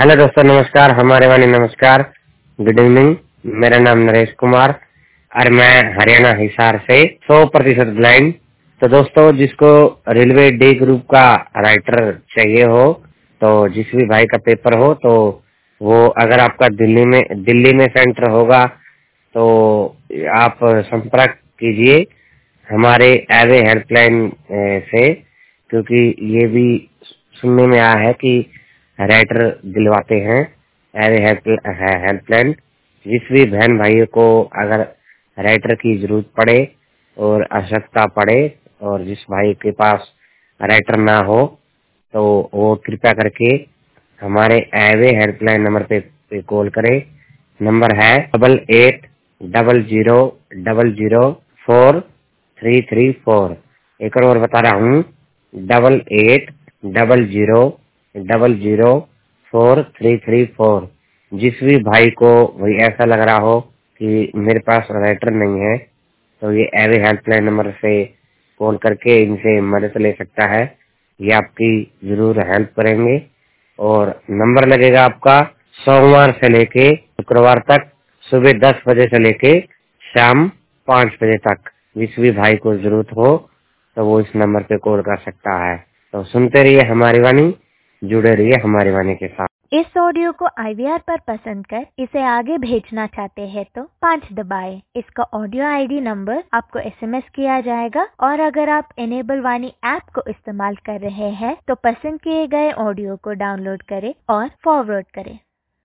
Hello दोस्तों, नमस्कार। हमारे वाणी नमस्कार, गुड इवनिंग। मेरा नाम नरेश कुमार और मैं हरियाणा हिसार से 100% ब्लाइंड। तो दोस्तों, जिसको रेलवे डी ग्रुप का राइटर चाहिए हो, तो जिस भी भाई का पेपर हो, तो वो अगर आपका दिल्ली में सेंटर होगा तो आप संपर्क कीजिए हमारे एवे हेल्पलाइन से, क्योंकि ये भी सुनने में आया है कि राइटर दिलवाते हैं एवे हेल्पलाइन। जिस भी बहन भाइयों को अगर राइटर की जरूरत पड़े और आवश्यकता पड़े और जिस भाई के पास राइटर ना हो, तो वो कृपया करके हमारे एवे हेल्पलाइन नंबर पे कॉल करें। नंबर है 8800004334। एक और बता रहा हूँ, 8800004334। जिस भी भाई को वही ऐसा लग रहा हो कि मेरे पास राइटर नहीं है, तो ये एवे हेल्पलाइन नंबर से कॉल करके इनसे मदद ले सकता है। ये आपकी जरूर हेल्प करेंगे। और नंबर लगेगा आपका सोमवार से लेके शुक्रवार तक, सुबह 10 बजे से लेके शाम 5 बजे तक। जिस भी भाई को जरूरत हो तो वो इस नंबर पे कॉल कर सकता है। तो सुनते रहिए हमारी वाणी, जुड़े रहिए हमारी वाणी के साथ। इस ऑडियो को IVR पर पसंद कर इसे आगे भेजना चाहते हैं तो 5 दबाएं। इसका ऑडियो ID नंबर आपको SMS किया जाएगा, और अगर आप इनेबल वाणी ऐप को इस्तेमाल कर रहे हैं तो पसंद किए गए ऑडियो को डाउनलोड करें और फॉरवर्ड करें।